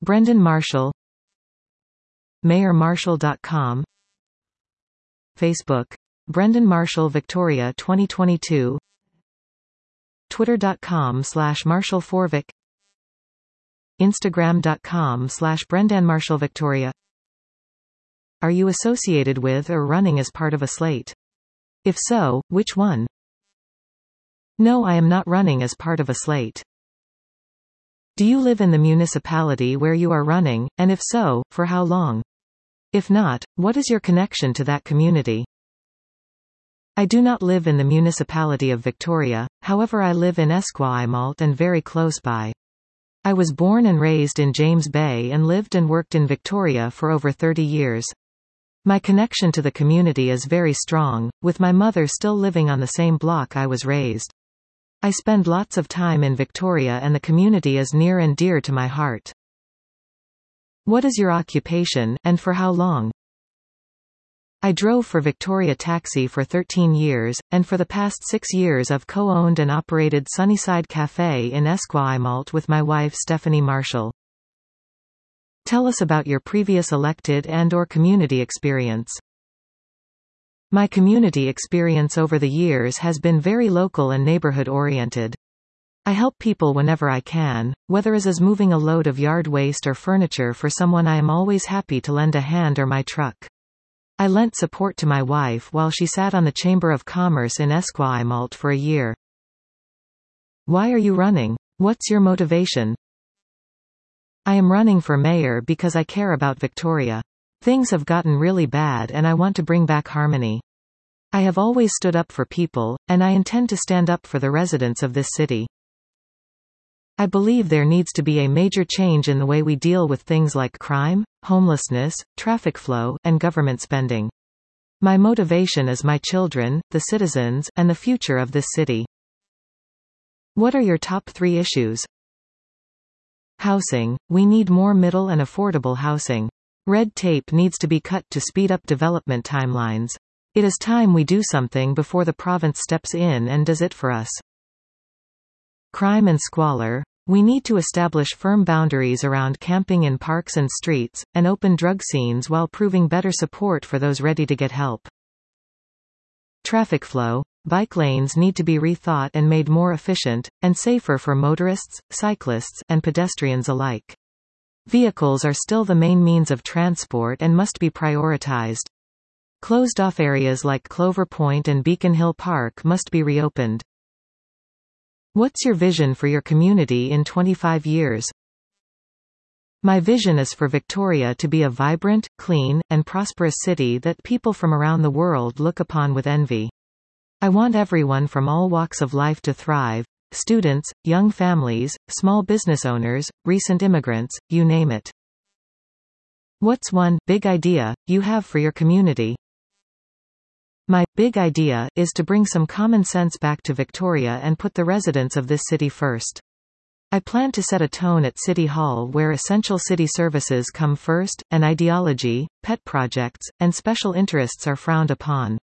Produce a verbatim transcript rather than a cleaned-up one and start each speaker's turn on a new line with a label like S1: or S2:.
S1: Brendan Marshall, mayor marshall dot com, Facebook, Brendan Marshall Victoria twenty twenty-two, twitter dot com slash marshall forvik, instagram dot com slash Brendan Marshall Victoria. Are you associated with or running as part of a slate? If so, which one? No, I am not running as part of a slate. Do you live in the municipality where you are running, and if so, for how long? If not, what is your connection to that community? I do not live in the municipality of Victoria, however I live in Esquimalt and very close by. I was born and raised in James Bay and lived and worked in Victoria for over thirty years. My connection to the community is very strong, with my mother still living on the same block I was raised. I spend lots of time in Victoria and the community is near and dear to my heart. What is your occupation, and for how long? I drove for Victoria Taxi for thirteen years, and for the past six years I've co-owned and operated Sunnyside Cafe in Esquimalt with my wife Stephanie Marshall. Tell us about your previous elected and or community experience. My community experience over the years has been very local and neighborhood-oriented. I help people whenever I can, whether as is moving a load of yard waste or furniture for someone. I am always happy to lend a hand or my truck. I lent support to my wife while she sat on the Chamber of Commerce in Esquimalt for a year. Why are you running? What's your motivation? I am running for mayor because I care about Victoria. Things have gotten really bad and I want to bring back harmony. I have always stood up for people, and I intend to stand up for the residents of this city. I believe there needs to be a major change in the way we deal with things like crime, homelessness, traffic flow, and government spending. My motivation is my children, the citizens, and the future of this city. What are your top three issues? Housing. We need more middle and affordable housing. Red tape needs to be cut to speed up development timelines. It is time we do something before the province steps in and does it for us. Crime and squalor. We need to establish firm boundaries around camping in parks and streets, and open drug scenes while proving better support for those ready to get help. Traffic flow. Bike lanes need to be rethought and made more efficient, and safer for motorists, cyclists, and pedestrians alike. Vehicles are still the main means of transport and must be prioritized. Closed-off areas like Clover Point and Beacon Hill Park must be reopened. What's your vision for your community in twenty-five years? My vision is for Victoria to be a vibrant, clean, and prosperous city that people from around the world look upon with envy. I want everyone from all walks of life to thrive. Students, young families, small business owners, recent immigrants, you name it. What's one big idea you have for your community? My big idea is to bring some common sense back to Victoria and put the residents of this city first. I plan to set a tone at City Hall where essential city services come first, and ideology, pet projects, and special interests are frowned upon.